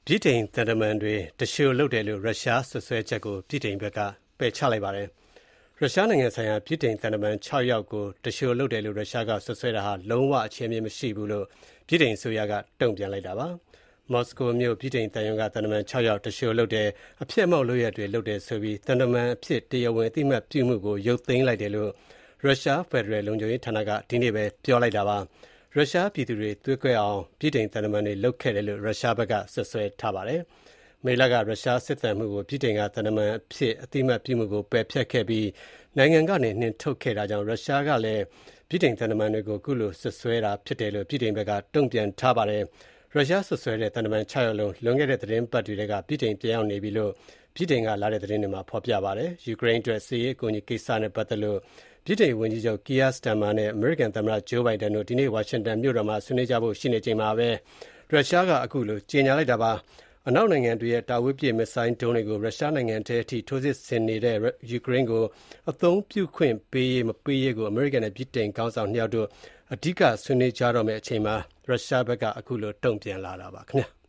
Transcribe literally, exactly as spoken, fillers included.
ဗြိတိန်သံတမန်တွေသူလျှိုလုပ်တယ်လို့ရုရှားစွပ်စွဲချက်ကိုဗြိတိန်ဘက်ကပယ်ချလိုက်ပါတယ်။ရုရှားနိုင်ငံဆိုင်ရာဗြိတိန်သံတမန်၆ယောက်ကိုသူလျှိုလုပ်တယ်လို့ရုရှားကစွပ်စွဲတာဟာလုံးဝအခြေအမြစ်မရှိဘူးလို့ဗြိတိန်အစိုးရကတုံ့ပြန်လိုက်တာပါ။မော်စကိုမြို့ဗြိတိန်သံရုံးကသံတမန်၆ယောက်သူလျှိုလုပ်တယ်အဖြစ်အမှောက်လုပ်ရက်တွေလုပ်တယ်ဆိုပြီးသံတမန်အဖြစ်တရားဝင်အသိအမှတ်ပြုမှုကိုရုပ်သိမ်းလိုက်တယ်လို့ရုရှားဖက်ဒရယ်လုံခြုံရေးဌာနကဒီနေ့ပဲပြောလိုက်တာပါ။ရုရှားပြည်သူတွေသွေးကွဲအောင်ဗြိတိန်သံတမန်တွေလုပ်ခဲ့တယ်လို့ရုရှားဘက်ကစွပ်စွဲထားပါတယ်။မေလကရုရှားစစ်တပ်မှုကိုဗြိတိန်ကသံတမန်အဖြစ်အသိအမှတ်ပြုမှုကိုပယ်ဖျက်ခဲ့ပြီးနိုင်ငံကနေနှင်ထုတ်ခဲ့တာကြောင့်ရုရှားကလည်းဗြိတိန်သံတမန်တွေကိုအခုလိုစွပ်စွဲတာဖြစ်တယ်လို့ဗြိတိန်ဘက်ကတုံ့ပြန်ထားပါတယ်။ရုရှားစွပ်စွဲတဲ့သံတမန်၆ယောက်လုံးလွန်ခဲ့တဲ့သတင်းပတ်တွေကဗြိတိန်ပြန်ရောက်နေပြီလို့ဗြိတိန်ကလာတဲ့သတင်းတွေမှာဖော်ပြပါတယ်။ယူကရိန်းအတွက်စစ်ရေးအကူအညီကိစ္စနဲ့ပတ်သက်လို့ဗြိတိန်ဝန်ကြီးချုပ်ကီယာစတန်မာနဲ့အမေရိကန်သမ္မတဂျိုးဘိုင်ဒန်တို့ဒီနေ့ဝါရှင်တန်မြို့တော်မှာဆွေးနွေးကြဖို့ရှိနေချိန်မှာပဲရုရှားကအခုလိုကြေညာလိုက်တာပါ။အနောက်နိုင်ငံတွေရဲ့တာဝေးပစ်မစ်ဆိုင်းဒုံးတွေကိုရုရှားနိုင်ငံထဲအထိထိုးစစ်ဆင်နေတဲ့ယူကရိန်းကိုအသုံးပြုခွင့်ပေးရေးမပေးရေးကိုအမေရိကန်နဲ့ဗြိတိန်ခေါင်းဆောင်နှစ်ယောက်တို့အဓိကဆွေးနွေးကြတော့မယ့်အချိန်မှာရုရှားဘက်ကအခုလိုတုံ့ပြန်လာတာပါခင်ဗျာ။